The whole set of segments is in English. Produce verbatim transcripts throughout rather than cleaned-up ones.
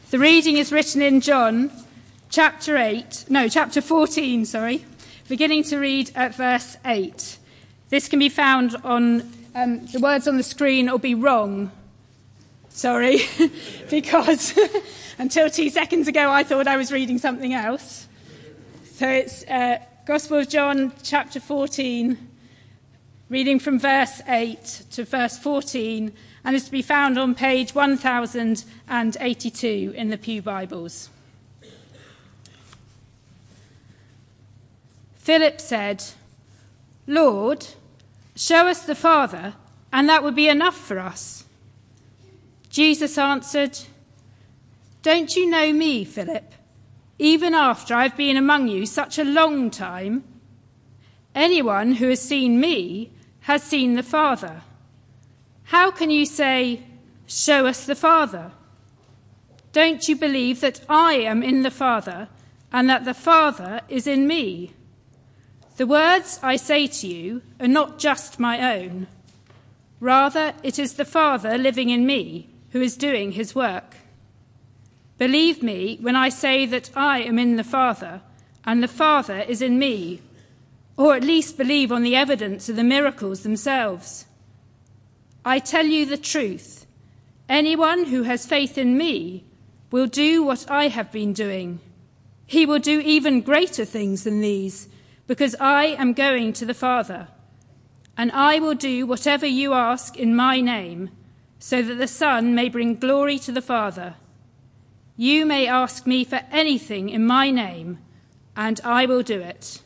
The reading is written in John chapter eight, no, chapter fourteen, sorry, beginning to read at verse eight. This can be found on, um, the words on the screen will be wrong, sorry, because until two seconds ago I thought I was reading something else. So it's uh, Gospel of John chapter fourteen, reading from verse eight to verse fourteen, and is to be found on page one thousand eighty-two in the Pew Bibles. Philip said, "Lord, show us the Father, and that would be enough for us." Jesus answered, "Don't you know me, Philip, even after I've been among you such a long time? Anyone who has seen me has seen the Father. How can you say, 'Show us the Father'? Don't you believe that I am in the Father and that the Father is in me? The words I say to you are not just my own. Rather, it is the Father living in me who is doing his work. Believe me when I say that I am in the Father and the Father is in me, or at least believe on the evidence of the miracles themselves. I tell you the truth. Anyone who has faith in me will do what I have been doing. He will do even greater things than these, because I am going to the Father. And I will do whatever you ask in my name, so that the Son may bring glory to the Father. You may ask me for anything in my name, and I will do it."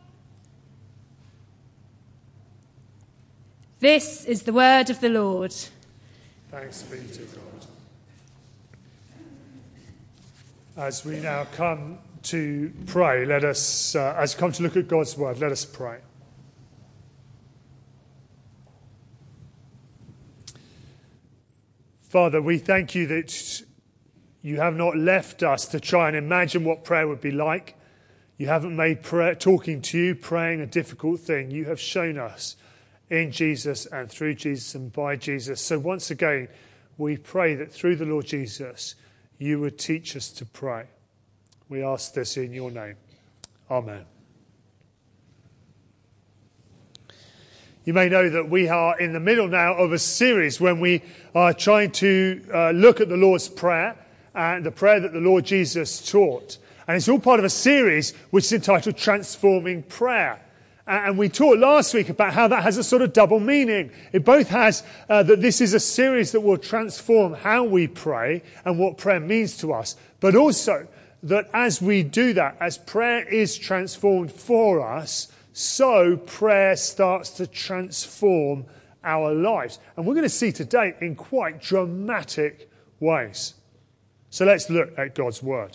This is the word of the Lord. Thanks be to God. As we now come to pray, let us, uh, as we come to look at God's word, let us pray. Father, we thank you that you have not left us to try and imagine what prayer would be like. You haven't made prayer, talking to you, praying a difficult thing. You have shown us in Jesus and through Jesus and by Jesus. So once again, we pray that through the Lord Jesus, you would teach us to pray. We ask this in your name. Amen. You may know that we are in the middle now of a series when we are trying to uh, look at the Lord's Prayer and the prayer that the Lord Jesus taught. And it's all part of a series which is entitled Transforming Prayer. And we talked last week about how that has a sort of double meaning. It both has uh, that this is a series that will transform how we pray and what prayer means to us, but also that as we do that, as prayer is transformed for us, so prayer starts to transform our lives. And we're going to see today in quite dramatic ways. So let's look at God's word.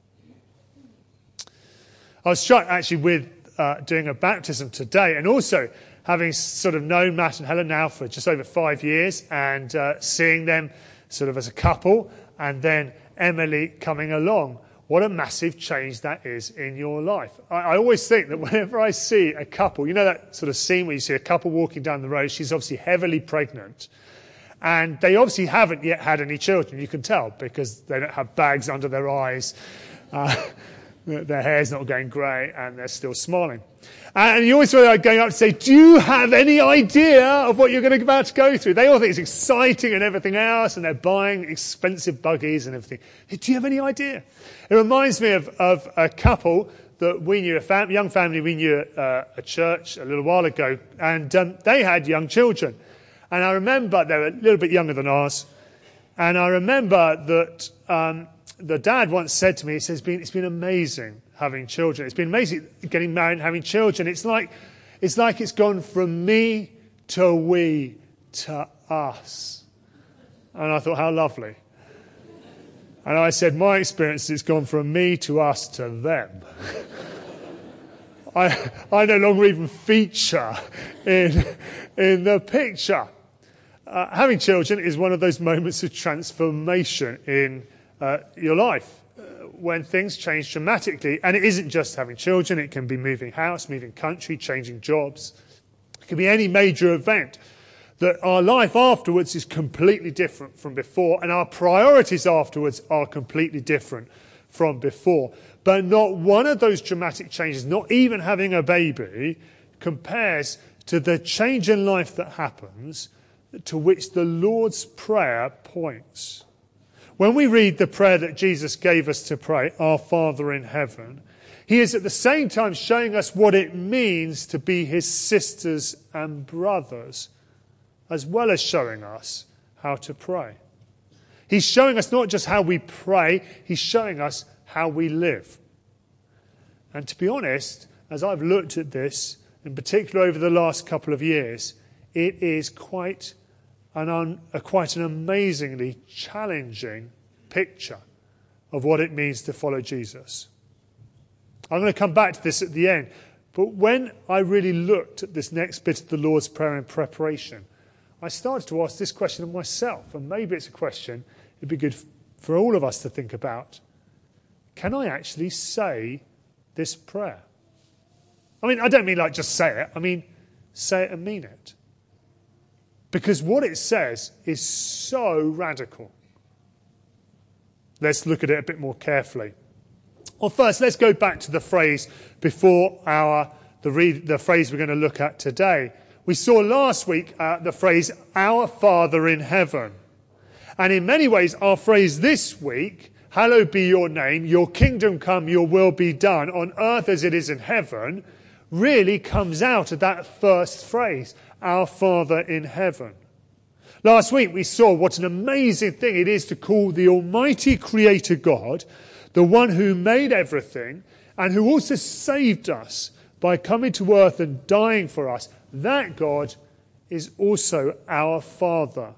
I was struck actually with Uh, doing a baptism today, and also having sort of known Matt and Helen now for just over five years, and uh, seeing them sort of as a couple, and then Emily coming along. What a massive change that is in your life. I, I always think that whenever I see a couple, you know that sort of scene where you see a couple walking down the road, she's obviously heavily pregnant, and they obviously haven't yet had any children, you can tell, because they don't have bags under their eyes. Uh, Their hair's not going grey and they're still smiling. And you always feel like going up to say, do you have any idea of what you're going to about to go through? They all think it's exciting and everything else, and they're buying expensive buggies and everything. Do you have any idea? It reminds me of, of a couple that we knew, a fam- young family we knew at uh, a church a little while ago, and um, they had young children. And I remember they were a little bit younger than ours, and I remember that Um, the dad once said to me, he says, it's been, it's been amazing having children. It's been amazing getting married and having children. It's like, it's like it's gone from me to we to us. And I thought, how lovely. And I said, my experience, it's gone from me to us to them. I, I no longer even feature in, in the picture. Uh, having children is one of those moments of transformation in Uh, your life, uh, when things change dramatically. And it isn't just having children, it can be moving house, moving country, changing jobs. It can be any major event that our life afterwards is completely different from before, and our priorities afterwards are completely different from before. But not one of those dramatic changes, not even having a baby, compares to the change in life that happens, to which the Lord's Prayer points. When we read the prayer that Jesus gave us to pray, Our Father in heaven, he is at the same time showing us what it means to be his sisters and brothers, as well as showing us how to pray. He's showing us not just how we pray, he's showing us how we live. And to be honest, as I've looked at this, in particular over the last couple of years, it is quite an un, a, quite an amazingly challenging picture of what it means to follow Jesus. I'm going to come back to this at the end, but when I really looked at this next bit of the Lord's Prayer in preparation, I started to ask this question of myself, and maybe it's a question it'd be good for all of us to think about. Can I actually say this prayer? I mean, I don't mean like just say it. I mean, say it and mean it. Because what it says is so radical. Let's look at it a bit more carefully. Well, first, let's go back to the phrase before our the, read, the phrase we're going to look at today. We saw last week uh, the phrase, Our Father in heaven. And in many ways, our phrase this week, hallowed be your name, your kingdom come, your will be done, on earth as it is in heaven, really comes out of that first phrase, Our Father in heaven. Last week we saw what an amazing thing it is to call the Almighty Creator God, the one who made everything, and who also saved us by coming to earth and dying for us. That God is also our Father.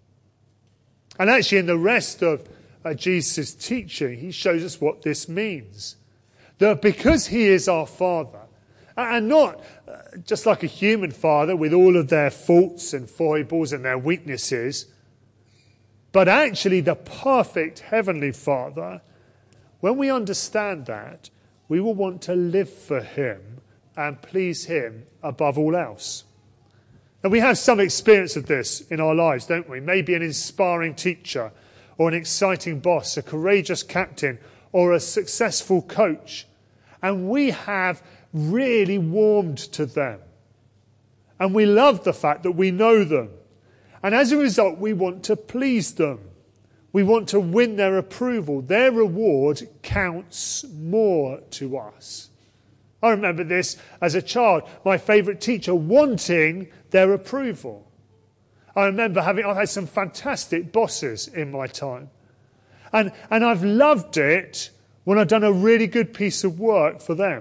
And actually in the rest of uh, Jesus' teaching, he shows us what this means. That because he is our Father, and not uh, just like a human father with all of their faults and foibles and their weaknesses, but actually the perfect heavenly Father, when we understand that, we will want to live for him and please him above all else. And we have some experience of this in our lives, don't we? Maybe an inspiring teacher or an exciting boss, a courageous captain or a successful coach. And we have really warmed to them. And we love the fact that we know them. And as a result, we want to please them. We want to win their approval. Their reward counts more to us. I remember this as a child, my favourite teacher wanting their approval. I remember having, I've had some fantastic bosses in my time. And, and I've loved it when I've done a really good piece of work for them.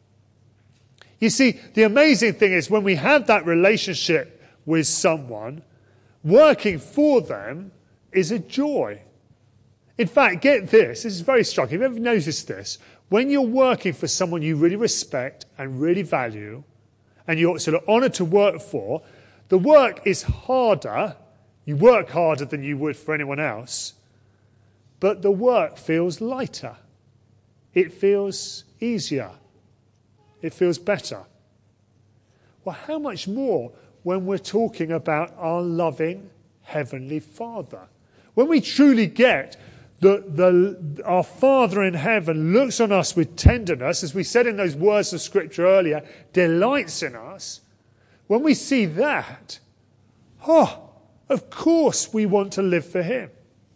You see, the amazing thing is when we have that relationship with someone, working for them is a joy. In fact, get this, this is very striking. Have you ever noticed this? When you're working for someone you really respect and really value, and you're sort of honoured to work for, the work is harder. You work harder than you would for anyone else, but the work feels lighter. It feels easier. It feels better. Well, how much more when we're talking about our loving Heavenly Father? When we truly get that the, our Father in heaven looks on us with tenderness, as we said in those words of Scripture earlier, delights in us, when we see that, oh, of course we want to live for him.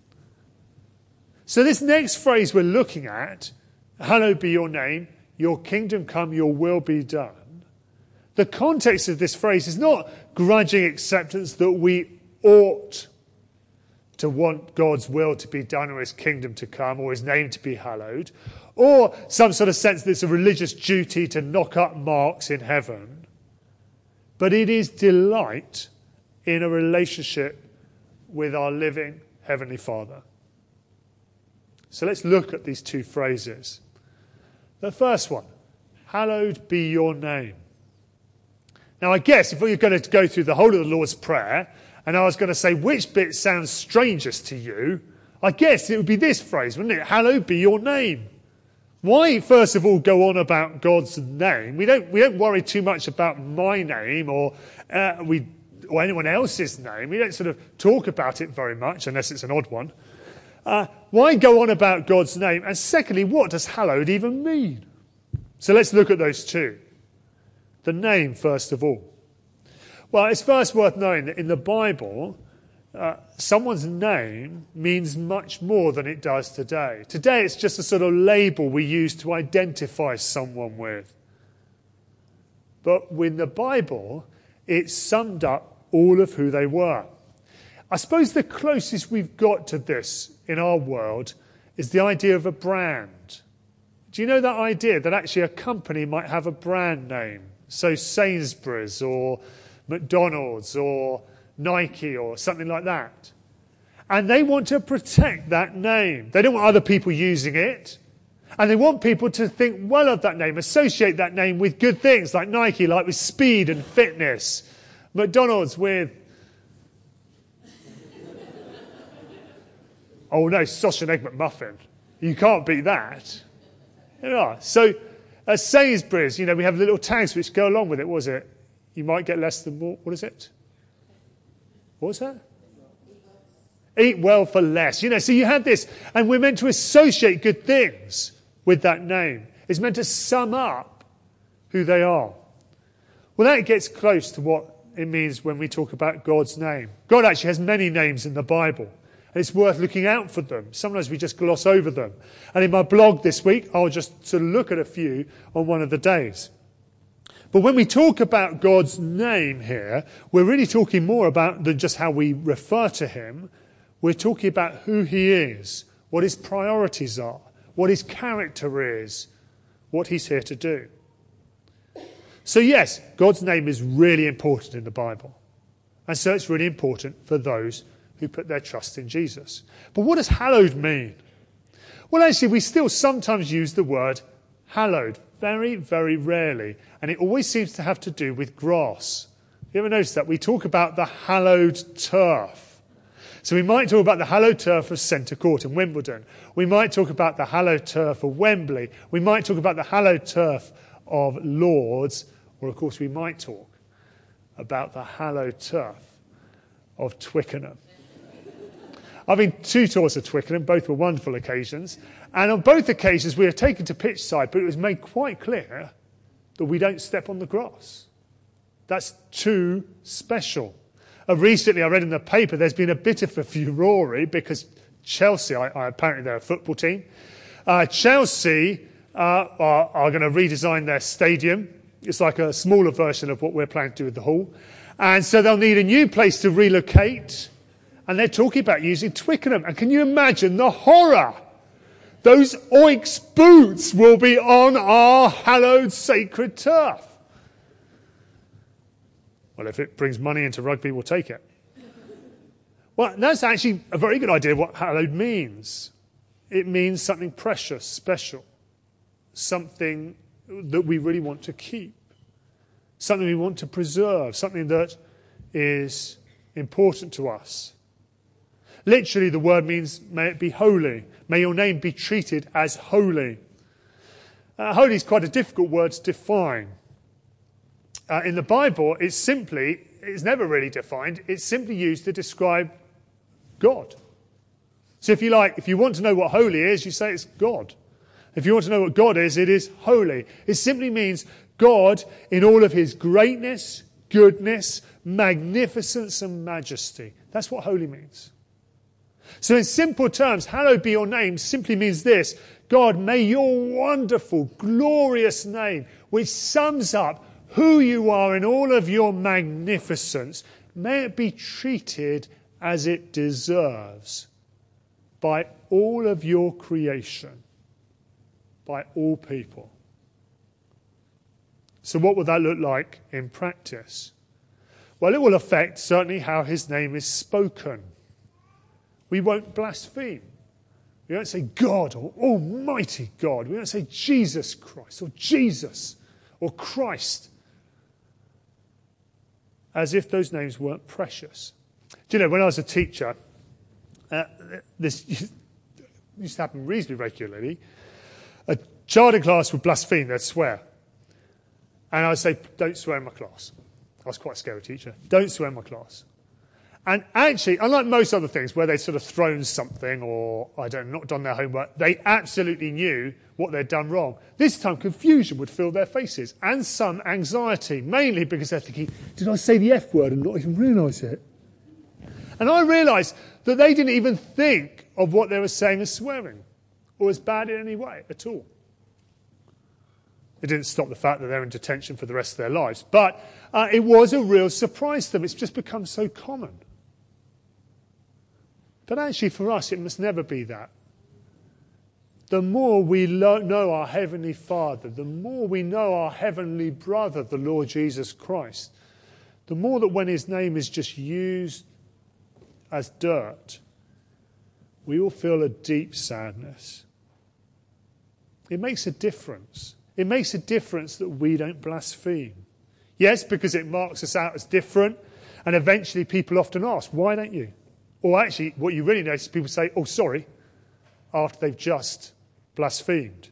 So this next phrase we're looking at, hallowed be your name, your kingdom come, your will be done. The context of this phrase is not grudging acceptance that we ought to want God's will to be done or his kingdom to come or his name to be hallowed, or some sort of sense that it's a religious duty to knock up marks in heaven. But it is delight in a relationship with our living Heavenly Father. So let's look at these two phrases. The first one, hallowed be your name. Now I guess if we were going to go through the whole of the Lord's Prayer, and I was going to say which bit sounds strangest to you, I guess it would be this phrase, wouldn't it? Hallowed be your name. Why, first of all, go on about God's name? We don't we don't worry too much about my name, or uh, we or anyone else's name. We don't sort of talk about it very much, unless it's an odd one. Uh, why go on about God's name? And secondly, what does hallowed even mean? So let's look at those two. The name, first of all. Well, it's first worth knowing that in the Bible, uh, someone's name means much more than it does today. Today, it's just a sort of label we use to identify someone with. But in the Bible, it summed up all of who they were. I suppose the closest we've got to this in our world is the idea of a brand. Do you know that idea that actually a company might have a brand name? So Sainsbury's or McDonald's or Nike or something like that. And they want to protect that name. They don't want other people using it. And they want people to think well of that name, associate that name with good things like Nike, like with speed and fitness. McDonald's with, oh no, sausage and egg McMuffin. You can't beat that. You know, so at Sainsbury's, you know, we have little tags which go along with it. What was it? You might get less than more. What is it? What was that? Eat well for less. You know, so you have this, and we're meant to associate good things with that name. It's meant to sum up who they are. Well, that gets close to what it means when we talk about God's name. God actually has many names in the Bible, and it's worth looking out for them. Sometimes we just gloss over them. And in my blog this week, I'll just sort of look at a few on one of the days. But when we talk about God's name here, we're really talking more about than just how we refer to him. We're talking about who he is, what his priorities are, what his character is, what he's here to do. So yes, God's name is really important in the Bible. And so it's really important for those who put their trust in Jesus. But what does hallowed mean? Well, actually, we still sometimes use the word hallowed, very, very rarely. And it always seems to have to do with grass. You ever notice that? We talk about the hallowed turf. So we might talk about the hallowed turf of Centre Court in Wimbledon. We might talk about the hallowed turf of Wembley. We might talk about the hallowed turf of Lords. Or, of course, we might talk about the hallowed turf of Twickenham. I've been two tours of Twickenham. Both were wonderful occasions. And on both occasions, we were taken to pitch side, but it was made quite clear that we don't step on the grass. That's too special. Uh, recently, I read in the paper there's been a bit of a furore because Chelsea, I, I, apparently they're a football team, uh, Chelsea uh, are, are going to redesign their stadium. It's like a smaller version of what we're planning to do with the Hall. And so they'll need a new place to relocate. And they're talking about using Twickenham. And can you imagine the horror? Those oiks boots will be on our hallowed sacred turf. Well, if it brings money into rugby, we'll take it. Well, that's actually a very good idea of what hallowed means. It means something precious, special, something that we really want to keep, something we want to preserve, something that is important to us. Literally, the word means, may it be holy. May your name be treated as holy. Uh, holy is quite a difficult word to define. Uh, in the Bible, it's simply, it's never really defined, it's simply used to describe God. So if you like, if you want to know what holy is, you say it's God. If you want to know what God is, it is holy. It simply means God in all of his greatness, goodness, magnificence and majesty. That's what holy means. So in simple terms, hallowed be your name simply means this: God, may your wonderful, glorious name, which sums up who you are in all of your magnificence, may it be treated as it deserves by all of your creation, by all people. So what will that look like in practice? Well, it will affect certainly how his name is spoken. We won't blaspheme. We won't say God or Almighty God. We won't say Jesus Christ or Jesus or Christ, as if those names weren't precious. Do you know, when I was a teacher, uh, this used to happen reasonably regularly. A child in class would blaspheme, they'd swear. And I'd say, don't swear in my class. I was quite a scary teacher. Don't swear in my class. And actually, unlike most other things where they'd sort of thrown something or, I don't know, not done their homework, they absolutely knew what they'd done wrong. This time, confusion would fill their faces and some anxiety, mainly because they're thinking, did I say the F word and not even realise it? And I realised that they didn't even think of what they were saying as swearing or as bad in any way at all. It didn't stop the fact that they're in detention for the rest of their lives. But uh, it was a real surprise to them. It's just become so common. But actually for us, it must never be that. The more we lo- know our Heavenly Father, the more we know our Heavenly Brother, the Lord Jesus Christ, the more that when his name is just used as dirt, we all feel a deep sadness. It makes a difference. It makes a difference that we don't blaspheme. Yes, because it marks us out as different, and eventually people often ask, why don't you? Or actually, what you really notice is people say, oh, sorry, after they've just blasphemed.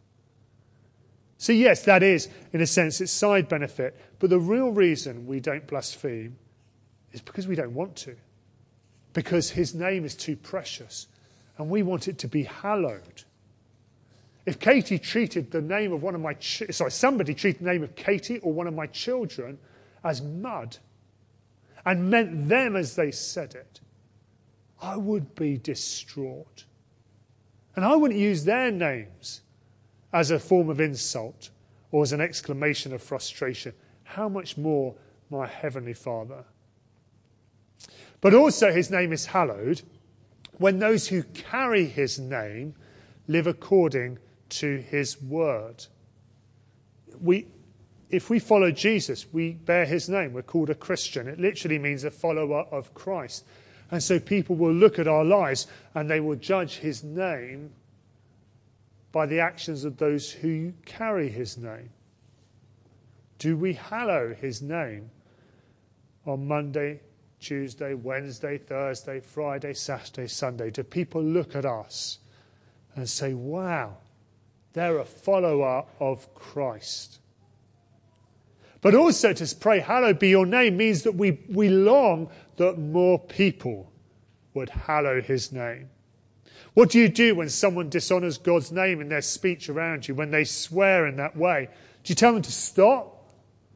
So yes, that is, in a sense, its side benefit. But the real reason we don't blaspheme is because we don't want to. Because his name is too precious, and we want it to be hallowed. If Katie treated the name of one of my, ch- sorry, somebody treated the name of Katie or one of my children as mud, and meant them as they said it, I would be distraught. And I wouldn't use their names as a form of insult or as an exclamation of frustration. How much more my Heavenly Father? But also his name is hallowed when those who carry his name live according to his word. We, if we follow Jesus, we bear his name. We're called a Christian. It literally means a follower of Christ. And so people will look at our lives and they will judge his name by the actions of those who carry his name. Do we hallow his name on Monday, Tuesday, Wednesday, Thursday, Friday, Saturday, Sunday? Do people look at us and say, wow, they're a follower of Christ? But also to pray, hallowed be your name, means that we, we long that more people would hallow his name. What do you do when someone dishonours God's name in their speech around you, when they swear in that way? Do you tell them to stop?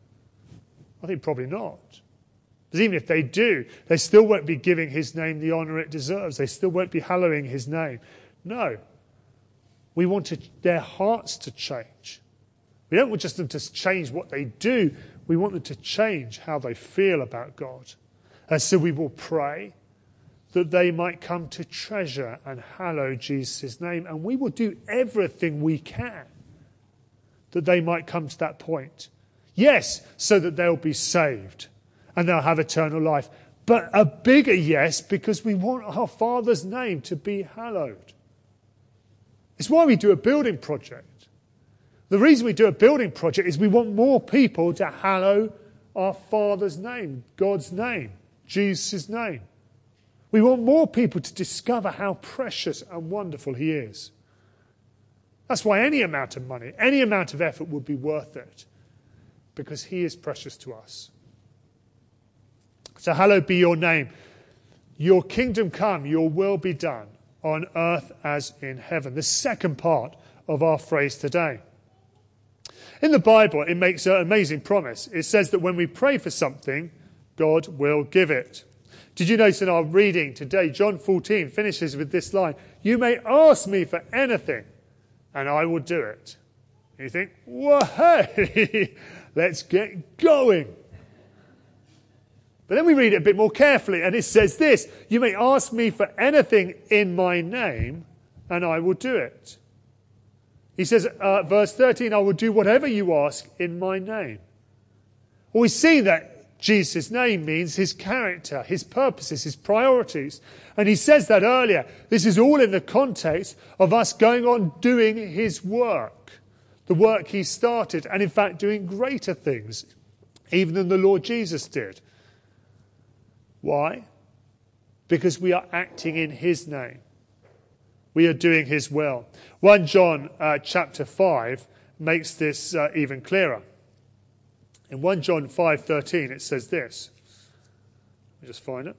I think probably not. Because even if they do, they still won't be giving his name the honour it deserves. They still won't be hallowing his name. No. We want to, their hearts to change. We don't want just them to change what they do. We want them to change how they feel about God. And so we will pray that they might come to treasure and hallow Jesus' name. And we will do everything we can that they might come to that point. Yes, so that they'll be saved and they'll have eternal life. But a bigger yes, because we want our Father's name to be hallowed. It's why we do a building project. The reason we do a building project is we want more people to hallow our Father's name, God's name, Jesus' name. We want more people to discover how precious and wonderful he is. That's why any amount of money, any amount of effort would be worth it, because he is precious to us. So hallowed be your name. Your kingdom come, your will be done on earth as in heaven. The second part of our phrase today. In the Bible, it makes an amazing promise. It says that when we pray for something, God will give it. Did you notice in our reading today, John fourteen finishes with this line, you may ask me for anything, and I will do it. And you think, whoa, hey, let's get going. But then we read it a bit more carefully, and it says this, you may ask me for anything in my name, and I will do it. He says, uh, verse thirteen, I will do whatever you ask in my name. Well, we see that Jesus' name means his character, his purposes, his priorities. And he says that earlier. This is all in the context of us going on doing his work, the work he started, and in fact doing greater things, even than the Lord Jesus did. Why? Because we are acting in his name. We are doing his will. First John uh, chapter five makes this uh, even clearer. In First John five thirteen it says this. Let me just find it.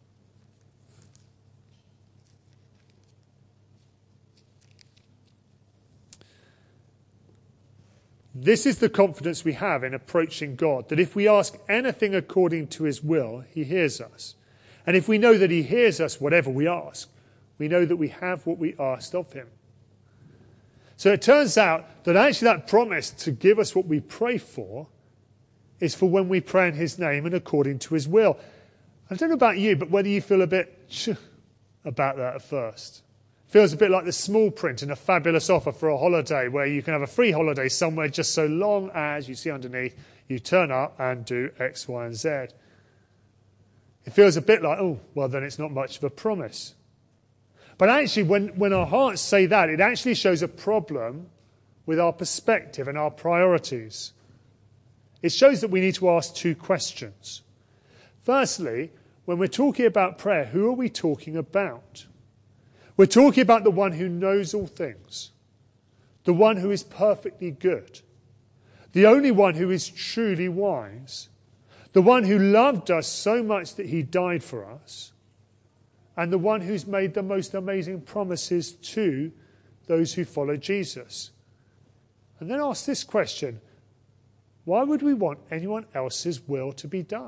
This is the confidence we have in approaching God, that if we ask anything according to his will, he hears us. And if we know that he hears us, whatever we ask, we know that we have what we asked of him. So it turns out that actually that promise to give us what we pray for is for when we pray in his name and according to his will. I don't know about you, but whether you feel a bit ch- about that at first. Feels a bit like the small print in a fabulous offer for a holiday where you can have a free holiday somewhere just so long as, you see underneath, you turn up and do X, Y and Z. It feels a bit like, oh, well then it's not much of a promise. But actually when, when our hearts say that, it actually shows a problem with our perspective and our priorities. It shows that we need to ask two questions. Firstly, when we're talking about prayer, who are we talking about? We're talking about the one who knows all things, the one who is perfectly good, the only one who is truly wise, the one who loved us so much that he died for us, and the one who's made the most amazing promises to those who follow Jesus. And then ask this question, why would we want anyone else's will to be done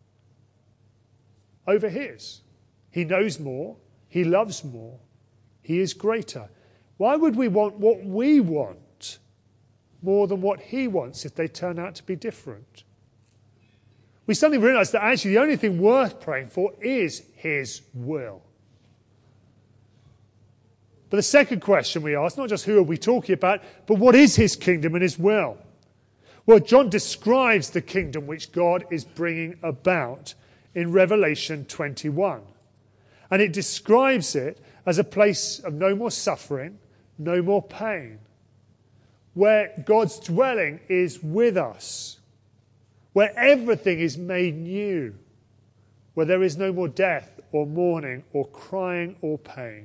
over his? He knows more, he loves more. He is greater. Why would we want what we want more than what he wants if they turn out to be different? We suddenly realise that actually the only thing worth praying for is his will. But the second question we ask, not just who are we talking about, but what is his kingdom and his will? Well, John describes the kingdom which God is bringing about in Revelation twenty-one. And it describes it as a place of no more suffering, no more pain, where God's dwelling is with us, where everything is made new, where there is no more death or mourning or crying or pain.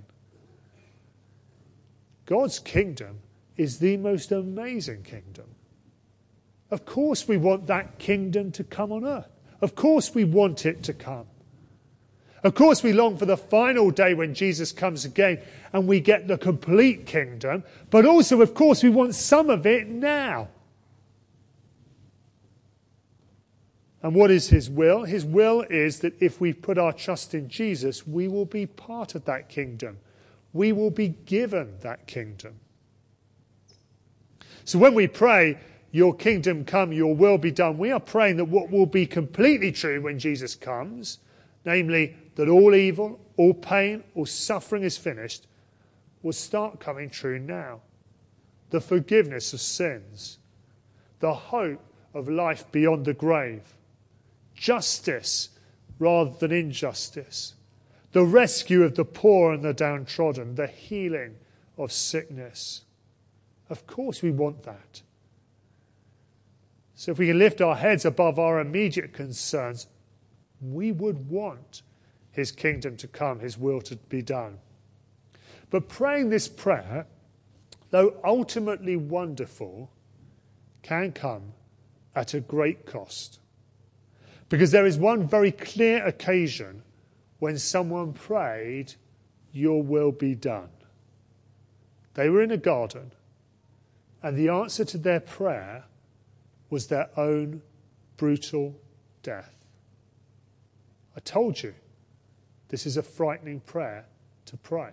God's kingdom is the most amazing kingdom. Of course we want that kingdom to come on earth. Of course we want it to come. Of course, we long for the final day when Jesus comes again and we get the complete kingdom. But also, of course, we want some of it now. And what is his will? His will is that if we put our trust in Jesus, we will be part of that kingdom. We will be given that kingdom. So when we pray, your kingdom come, your will be done, we are praying that what will be completely true when Jesus comes, namely, that all evil, all pain, all suffering is finished, will start coming true now. The forgiveness of sins, the hope of life beyond the grave, justice rather than injustice, the rescue of the poor and the downtrodden, the healing of sickness. Of course we want that. So if we can lift our heads above our immediate concerns, we would want his kingdom to come, his will to be done. But praying this prayer, though ultimately wonderful, can come at a great cost. Because there is one very clear occasion when someone prayed, your will be done. They were in a garden, and the answer to their prayer was their own brutal death. I told you, this is a frightening prayer to pray.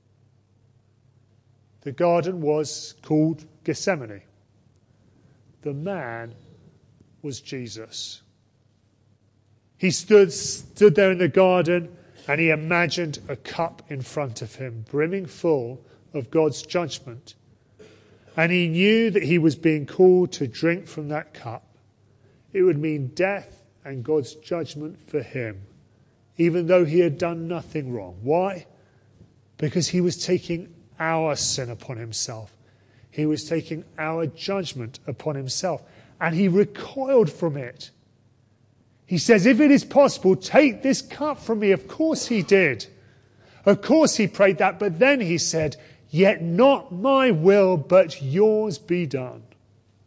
The garden was called Gethsemane. The man was Jesus. He stood, stood there in the garden and he imagined a cup in front of him, brimming full of God's judgment. And he knew that he was being called to drink from that cup. It would mean death and God's judgment for him, even though he had done nothing wrong. Why? Because he was taking our sin upon himself. He was taking our judgment upon himself. And he recoiled from it. He says, if it is possible, take this cup from me. Of course he did. Of course he prayed that. But then he said, yet not my will, but yours be done.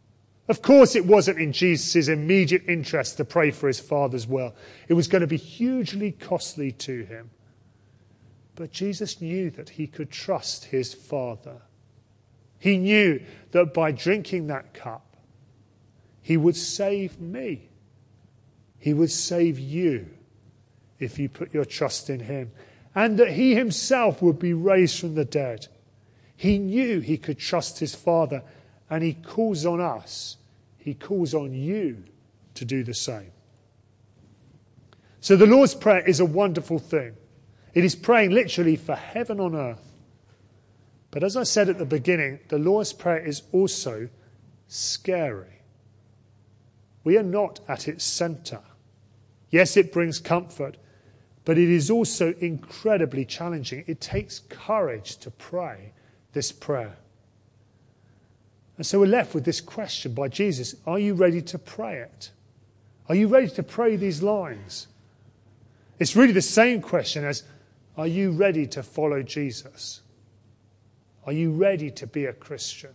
Of course, it wasn't in Jesus' immediate interest to pray for his Father's will. It was going to be hugely costly to him. But Jesus knew that he could trust his Father. He knew that by drinking that cup, he would save me. He would save you if you put your trust in him. And that he himself would be raised from the dead. He knew he could trust his Father, and he calls on us. He calls on you to do the same. So the Lord's Prayer is a wonderful thing. It is praying literally for heaven on earth. But as I said at the beginning, the Lord's Prayer is also scary. We are not at its centre. Yes, it brings comfort, but it is also incredibly challenging. It takes courage to pray this prayer. And so we're left with this question by Jesus: are you ready to pray it? Are you ready to pray these lines? It's really the same question as, are you ready to follow Jesus? Are you ready to be a Christian?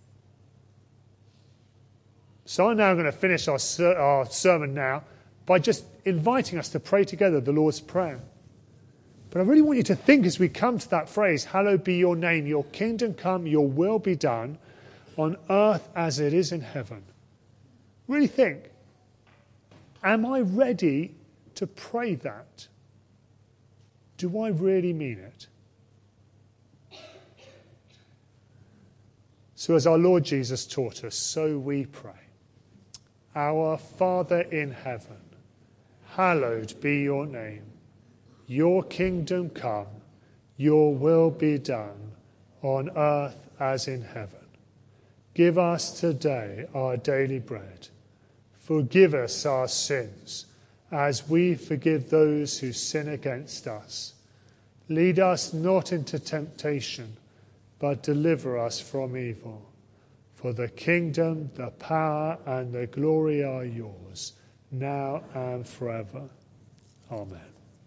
So I'm now going to finish our, ser- our sermon now by just inviting us to pray together the Lord's Prayer. But I really want you to think as we come to that phrase, hallowed be your name, your kingdom come, your will be done, on earth as it is in heaven. Really think, am I ready to pray that? Do I really mean it? So as our Lord Jesus taught us, so we pray. Our Father in heaven, hallowed be your name. Your kingdom come, your will be done, on earth as in heaven. Give us today our daily bread. Forgive us our sins, as we forgive those who sin against us. Lead us not into temptation, but deliver us from evil. For the kingdom, the power, and the glory are yours, now and forever. Amen.